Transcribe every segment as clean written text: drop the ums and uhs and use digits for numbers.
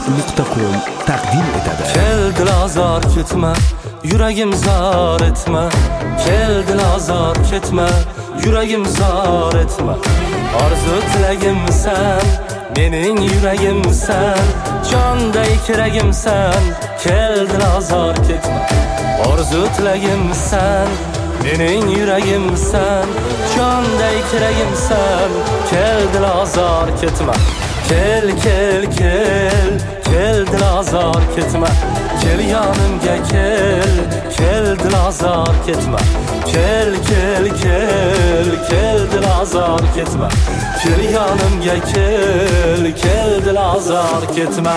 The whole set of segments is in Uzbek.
radio.com taqdim etadi. Kel dilazor ketma, yuragim zor etma. Kel dilazor ketma, yuragim zor etma. Orzu tilagimsan, mening yuragimsan, jonday kiragimsan. Kel dilazor ketma. Orzu tilagimsan, mening yuragimsan, jonday kiragimsan. Kel dilazor ketma. Kel kel kel, kel dilazor ketma. Kel yonimga kel, kel dilazor ketma. Kel kel kel, kel dilazor ketma. Kel yonimga kel, kel dilazor ketma.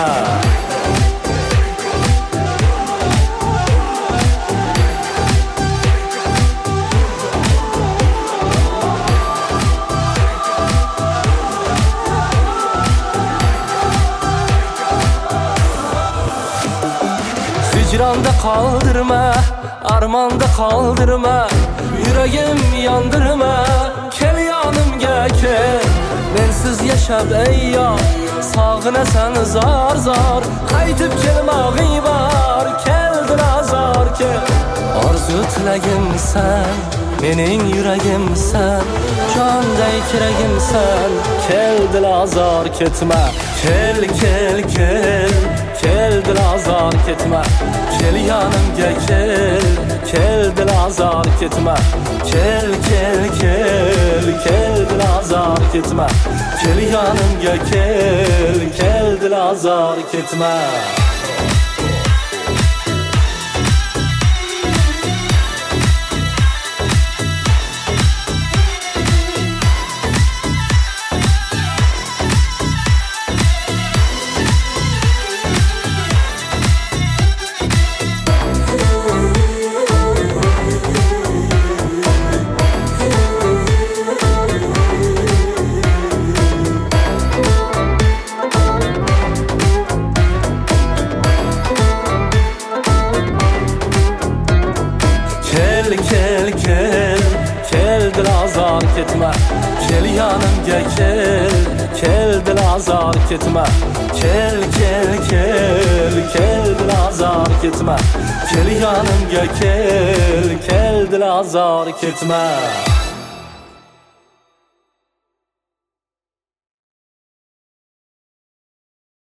Hicranda kaldırma, armanda kaldırma. Yüreğim yandırma, kel yanımga kel. Mensiz yaşab ey yar, sağınasan zar zar. Qaytib kelmag'ing bor, kel dilazor kel. Orzu tilagimsan, mening yuragimsan, jonday kiragimsan. Kel dilazor ketma. Kel kel kel, kel dilazor ketma. Kel yonimga kel, kel dilazor ketma. Kel kel kel, kel dilazor ketma. Kel yonimga kel, kel dilazor ketma. Kel kel, kel dilazor ketma. Kel yonimga kel, kel dilazor ketma. Kel kel kel, kel dilazor ketma. Kel yonimga kel, kel dilazor ketma.